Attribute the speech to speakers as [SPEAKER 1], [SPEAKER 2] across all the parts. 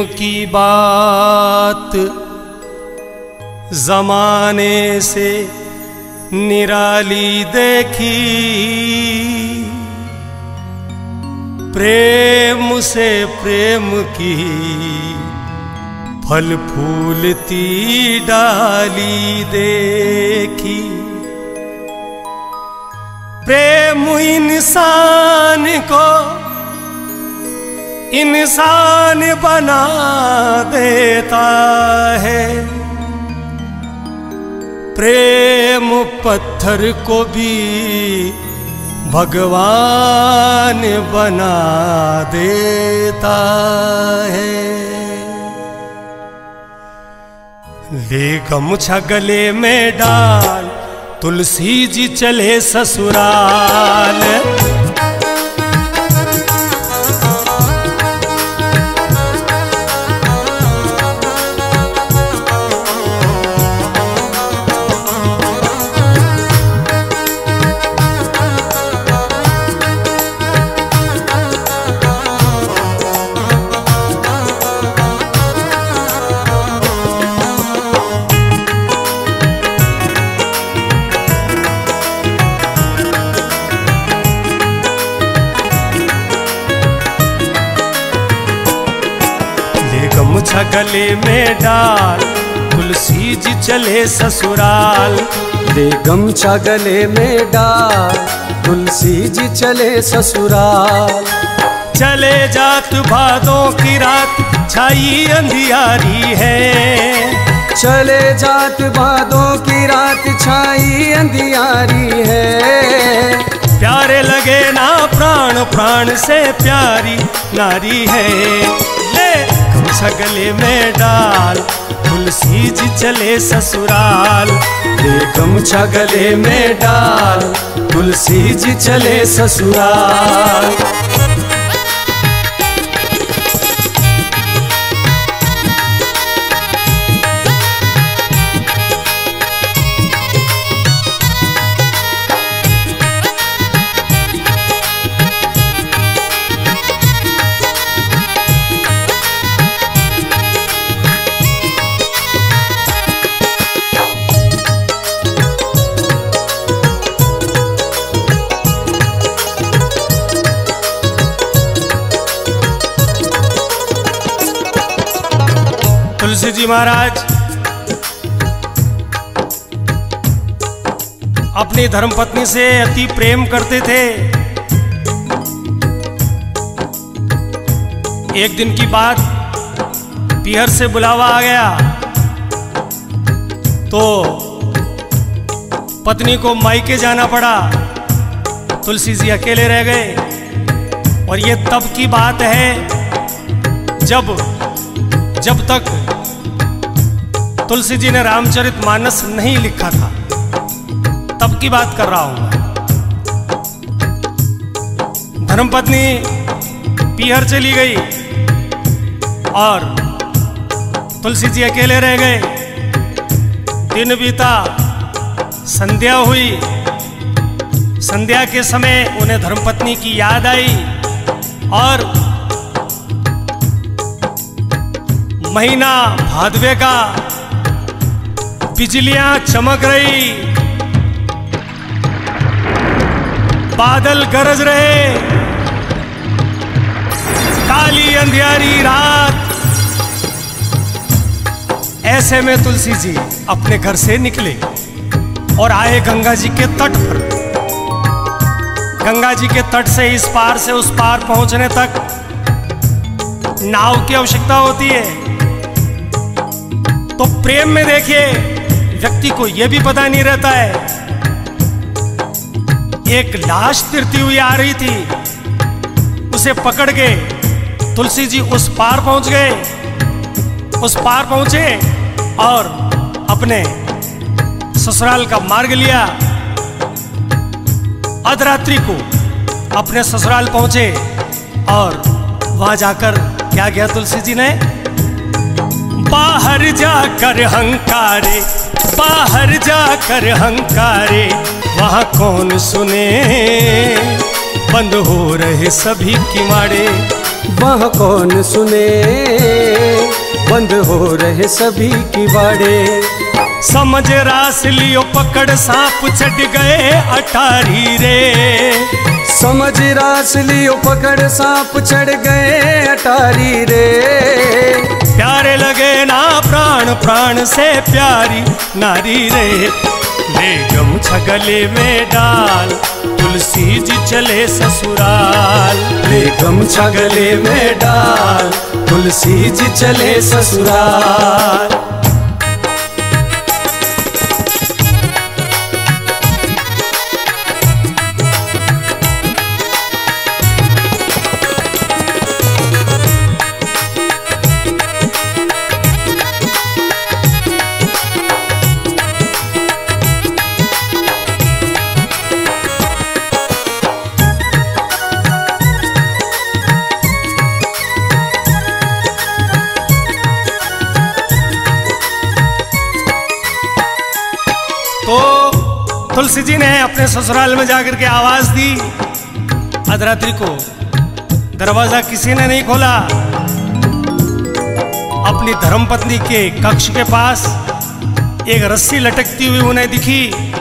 [SPEAKER 1] की बात जमाने से निराली देखी, प्रेम से प्रेम की फल फूलती डाली देखी। प्रेम इंसान को इंसान बना देता है, प्रेम पत्थर को भी भगवान बना देता है। ले गमछा गले में डाल, तुलसी जी चले ससुराल। गमछा गले में डाल, तुलसी जी चले ससुराल।
[SPEAKER 2] ले गमछा गले में डाल, तुलसी जी चले ससुराल।
[SPEAKER 1] चले जात भादों की रात छाई अंधियारी है,
[SPEAKER 2] चले जात भादों की रात छाई अंधियारी है।
[SPEAKER 1] प्यारे लगे ना प्राण, प्राण से प्यारी नारी है। ले गमछा गले में डाल, तुलसी जी चले ससुराल।
[SPEAKER 2] ले गमछा गले में डाल, तुलसी जी चले ससुराल।
[SPEAKER 1] तुलसी जी महाराज अपनी धर्मपत्नी से अति प्रेम करते थे। एक दिन की बात, पीहर से बुलावा आ गया तो पत्नी को मायके जाना पड़ा। तुलसी जी अकेले रह गए। और ये तब की बात है जब तक तुलसी जी ने रामचरितमानस नहीं लिखा था, तब की बात कर रहा हूं मैं। धर्मपत्नी पीहर चली गई और तुलसी जी अकेले रह गए। दिन बीता, संध्या हुई। संध्या के समय उन्हें धर्मपत्नी की याद आई और महीना भादवे का, बिजलियां चमक रही, बादल गरज रहे, काली अंधियारी रात। ऐसे में तुलसी जी अपने घर से निकले और आए गंगा जी के तट पर। गंगा जी के तट से इस पार से उस पार पहुंचने तक नाव की आवश्यकता होती है। तो प्रेम में देखिए, व्यक्ति को यह भी पता नहीं रहता है। एक लाश तिरती हुई आ रही थी, उसे पकड़ के तुलसी जी उस पार पहुंच गए। उस पार पहुंचे और अपने ससुराल का मार्ग लिया। अधरात्रि को अपने ससुराल पहुंचे और वहां जाकर क्या किया तुलसी जी ने? बाहर जाकर हंकारे, बाहर जाकर हंकारे, वहां कौन सुने, बंद हो रहे सभी किवाड़े।
[SPEAKER 2] वह कौन सुने, बंद हो रहे सभी किवाड़े।
[SPEAKER 1] समझ रास लियो पकड़ सांप चढ़ गए अटारी रे।
[SPEAKER 2] समझ रास लियो पकड़ सांप चढ़ गए अटारी रे।
[SPEAKER 1] प्यारे लगे ना प्राण प्राण से प्यारी नारी रे। ले गमछा गले में डाल तुलसी जी चले ससुराल।
[SPEAKER 2] ले गमछा गले में डाल तुलसी जी चले ससुराल।
[SPEAKER 1] तुलसी जी ने अपने ससुराल में जाकर के आवाज दी। अर्धरात्रि को दरवाजा किसी ने नहीं खोला। अपनी धर्मपत्नी के कक्ष के पास एक रस्सी लटकती हुई उन्हें दिखी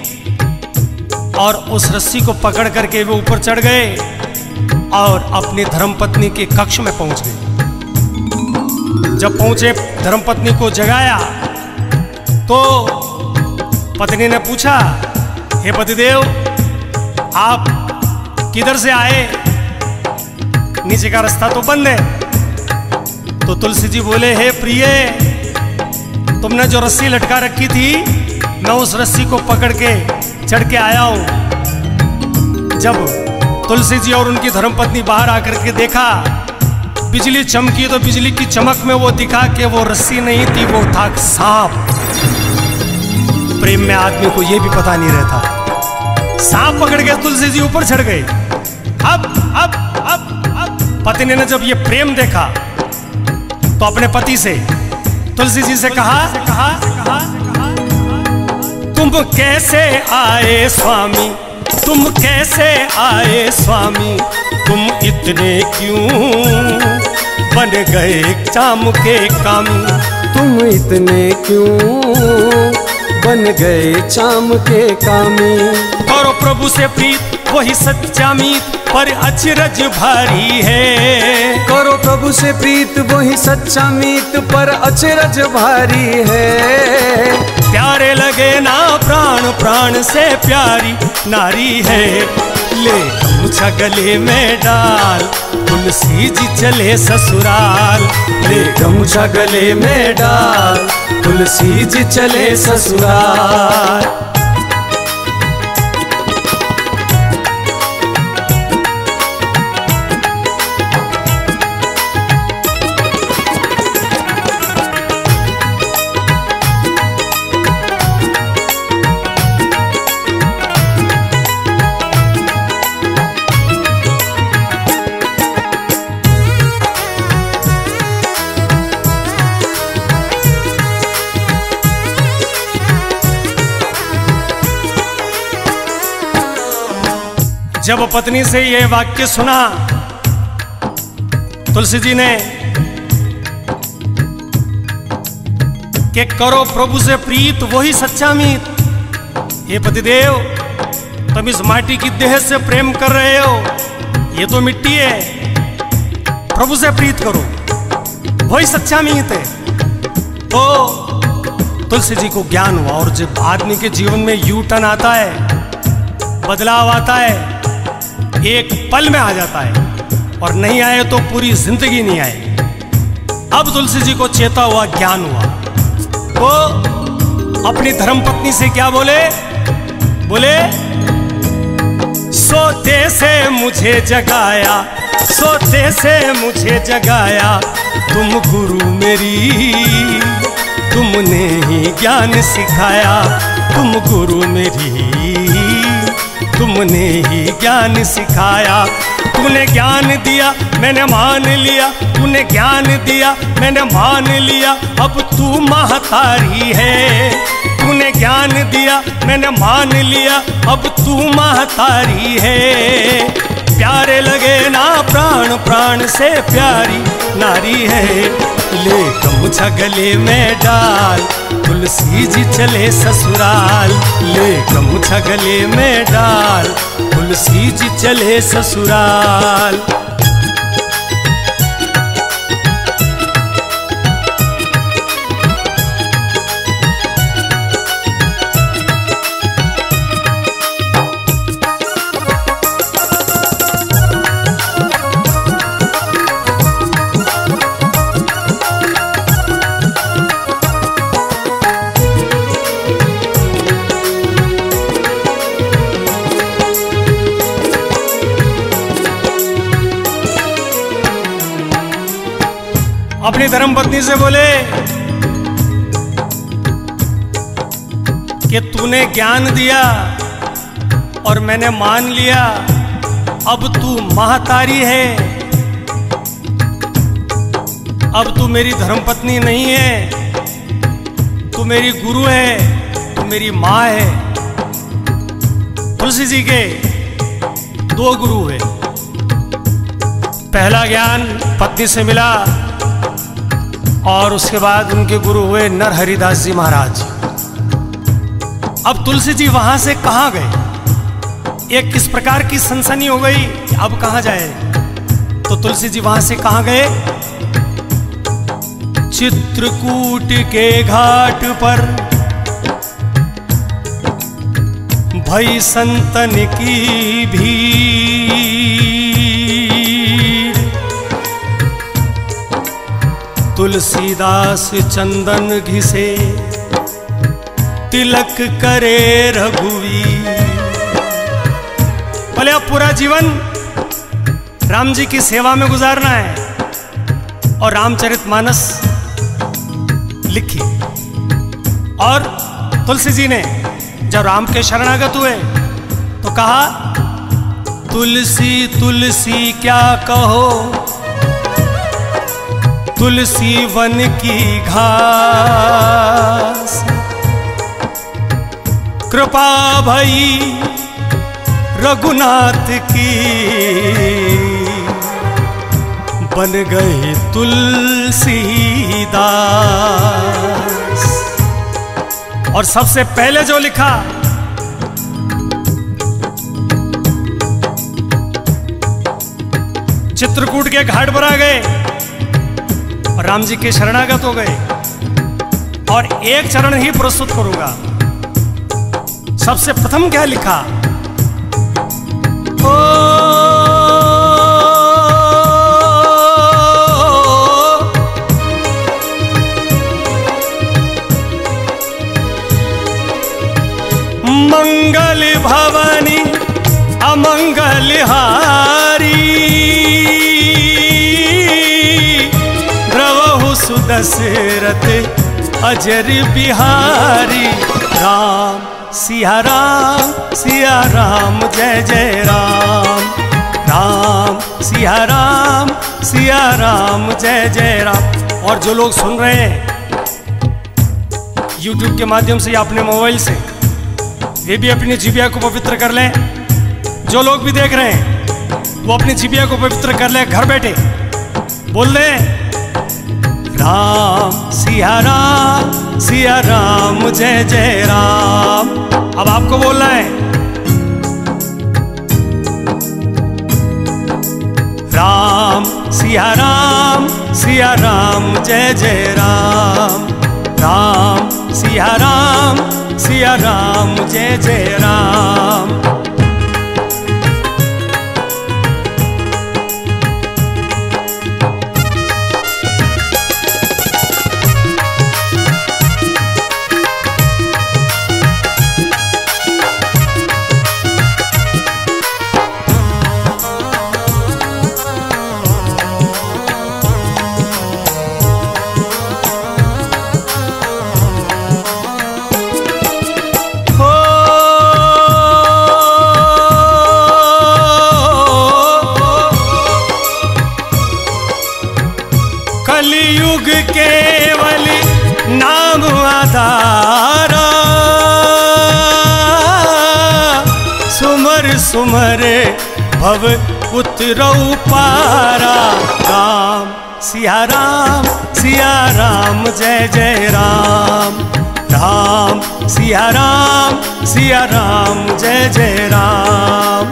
[SPEAKER 1] और उस रस्सी को पकड़ करके वे ऊपर चढ़ गए और अपनी धर्मपत्नी के कक्ष में पहुंच गए। जब पहुंचे, धर्मपत्नी को जगाया तो पत्नी ने पूछा, हे पतिदेव, आप किधर से आए? नीचे का रास्ता तो बंद है। तो तुलसी जी बोले, हे प्रिय, तुमने जो रस्सी लटका रखी थी, मैं उस रस्सी को पकड़ के चढ़ के आया हूं। जब तुलसी जी और उनकी धर्मपत्नी बाहर आकर के देखा, बिजली चमकी, तो बिजली की चमक में वो दिखा कि वो रस्सी नहीं थी, वो था सांप। प्रेम में आदमी को ये भी पता नहीं रहता। सांप पकड़ के तुलसी जी ऊपर चढ़ गए। अब पत्नी ने जब ये प्रेम देखा तो अपने पति से, तुलसी जी से कहा, तुम कैसे आए स्वामी, तुम कैसे आए स्वामी, तुम इतने क्यों बन गए चाम के कामी।
[SPEAKER 2] तुम इतने क्यों बन गए चाम के कामी।
[SPEAKER 1] करो प्रभु से प्रीत वही सच्चा मीत, पर अचरज भारी है।
[SPEAKER 2] करो प्रभु से प्रीत वही सच्चा मीत, पर अचरज भारी है।
[SPEAKER 1] प्यारे लगे ना प्राण प्राण से प्यारी नारी है। ले गमछा गले में डाल तुलसी जी चले ससुराल।
[SPEAKER 2] ले गमछा गले में डाल तुलसी जी चले ससुराल।
[SPEAKER 1] जब पत्नी से यह वाक्य सुना, तुलसी जी ने कि करो प्रभु से प्रीत वही सच्चा मीत। ये पतिदेव, तुम इस माटी की देह से प्रेम कर रहे हो, ये तो मिट्टी है। प्रभु से प्रीत करो, वही सच्चा मीत है। तो तुलसी जी को ज्ञान हुआ। और जब आदमी के जीवन में यू टर्न आता है, बदलाव आता है, एक पल में आ जाता है, और नहीं आए तो पूरी जिंदगी नहीं आए। अब तुलसी जी को चेता हुआ, ज्ञान हुआ। तो अपनी धर्मपत्नी से क्या बोले? बोले, सोते से मुझे जगाया, सोते से मुझे जगाया, तुम गुरु मेरी, तुमने ही ज्ञान सिखाया। तुम गुरु मेरी, तुमने ही ज्ञान सिखाया। तूने ज्ञान दिया मैंने मान लिया, तूने ज्ञान दिया मैंने मान लिया, अब तू महतारी है। तूने ज्ञान दिया मैंने मान लिया, अब तू महतारी है। प्यारे लगे ना प्राण, प्राण से प्यारी नारी है। ले गमछा गले में डाल, तुलसी जी चले ससुराल। ले गमछा गले में डाल, तुलसी जी चले ससुराल। अपनी धर्मपत्नी से बोले कि तूने ज्ञान दिया और मैंने मान लिया, अब तू महतारी है, अब तू मेरी धर्मपत्नी नहीं है, तू मेरी गुरु है, तू मेरी माँ है। तुलसी जी के दो गुरु है। पहला ज्ञान पत्नी से मिला और उसके बाद उनके गुरु हुए नरहरिदास जी महाराज। अब तुलसी जी वहां से कहां गए, एक किस प्रकार की सनसनी हो गई कि अब कहां जाए। तो तुलसी जी वहां से कहां गए, चित्रकूट के घाट पर भई संतन की भीड़। तुलसीदास चंदन घिसे, तिलक करे रघुवीर। बोले अब पूरा जीवन राम जी की सेवा में गुजारना है और रामचरितमानस लिखी। और तुलसी जी ने जब राम के शरणागत हुए तो कहा, तुलसी तुलसी क्या कहो, तुलसी वन की घास। कृपा भई रघुनाथ की, बन गए तुलसीदास। और सबसे पहले जो लिखा, चित्रकूट के घाट पर आ गए और राम जी के शरणागत हो गए। और एक चरण ही प्रस्तुत करूंगा। सबसे प्रथम क्या लिखा, ओ मंगल भवनी अमंगल हारी, द्रवहु सुदशरथ अजर बिहारी। राम सिया राम, सिया राम जय जय राम। राम सिया राम, सिया राम जय जय राम। और जो लोग सुन रहे हैं YouTube के माध्यम से या अपने मोबाइल से, वे भी अपनी जीभिया को पवित्र कर लें। जो लोग भी देख रहे हैं वो अपनी जीभिया को पवित्र कर लें, घर बैठे बोल दें, राम सिया राम जय जय राम। अब आपको बोलना है, राम सिया राम जय जय राम। राम सिया राम जय जय राम। कलियुग केवल नाम आधारा, सुमर सुमर भव पुत्र पारा। राम सिया राम जय जय राम। राम सिया राम जय जय राम।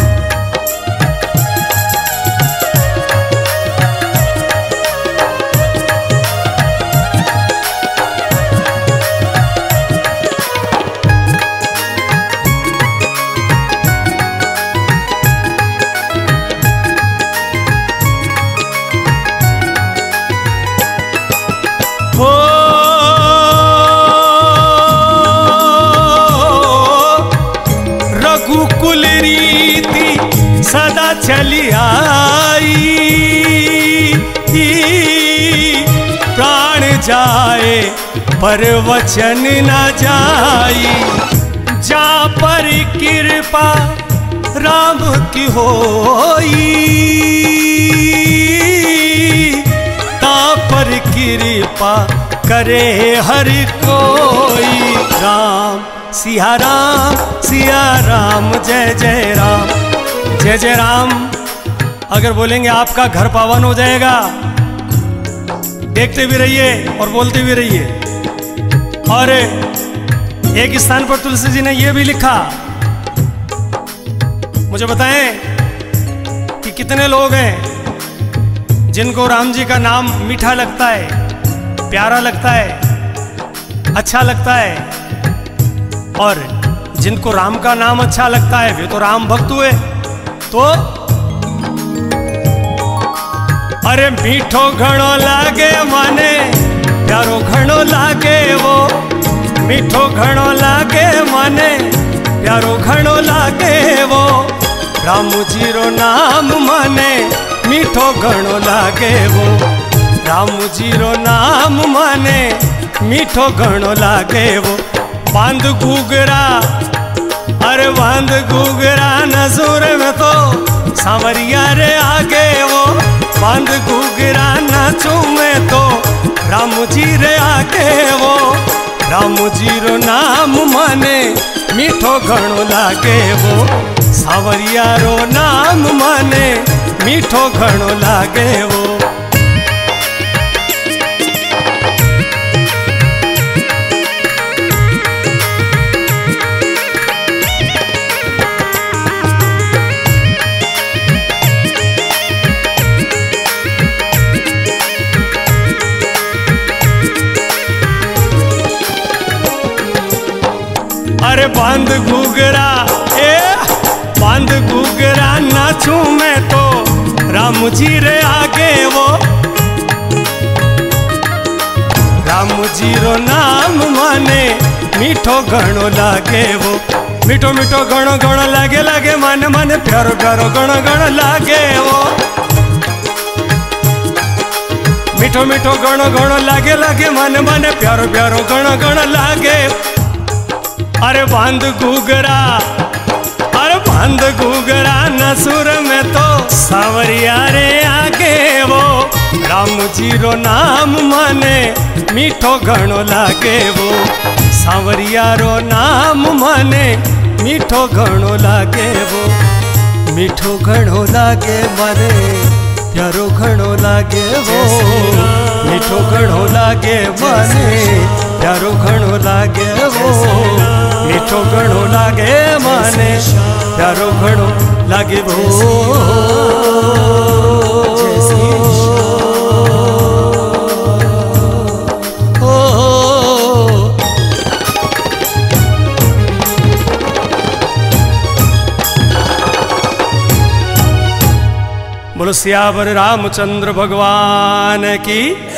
[SPEAKER 1] रघुकुल रीति सदा चली आई, प्राण जाए पर वचन न जाई। जा पर कृपा राम की होई, ता पर कृपा करे हर कोई। राम सिया राम जय जय राम। जय जय राम अगर बोलेंगे आपका घर पावन हो जाएगा। देखते भी रहिए और बोलते भी रहिए। और एक स्थान पर तुलसी जी ने यह भी लिखा, मुझे बताएं कि कितने लोग हैं जिनको राम जी का नाम मीठा लगता है, प्यारा लगता है, अच्छा लगता है, और जिनको राम का नाम अच्छा लगता है वे तो राम भक्त हुए। तो अरे मीठो घणो लागे माने, प्यारो घणो लागे वो। मीठो घणो लागे माने, प्यारो घणो लागे वो। राम जी रो नाम माने, मीठो घणो लागे वो। राम जी रो नाम माने, मीठो घणो लागे वो। बांध घूघरा, अरे बांध घूघरा नजूर में तो सांवरिया रे आगे वो। बांध घूघरा नाचू में तो राम जी रे आगे वो। राम जी रो नाम माने, मीठो घणो लागे वो। सांवरिया रो नाम माने, मीठो घणो लागे वो। अरे बांध घूघरा, बांध घूघरा नाचू मैं तो राम जी रे आगे वो। राम जी रो नाम माने, मीठो घणो लागे वो। मीठो मीठो घणो घणो लागे लागे, माने माने प्यारो प्यारो घणो घणो लागे वो। मीठो मीठो घणो घणो लागे लागे, माने माने प्यारो प्यारो घणो घणो लागे। अरे बांध घूघरा, अरे बांध घूघरा नसुर में तो सांवरिया रे आगे वो। राम जी रो नाम माने, मीठो घणो लागे वो। सांवरिया रो नाम माने, मीठो घणो लागे वो। मीठो घणो लागे माने, प्यारो घणो लागे वो। मीठो घणो लागे माने, प्यारो घणो लागे वो। मीठो घणो लागे माने, प्यारो घणो लागे वो। बोलो सियावर रामचंद्र भगवान की।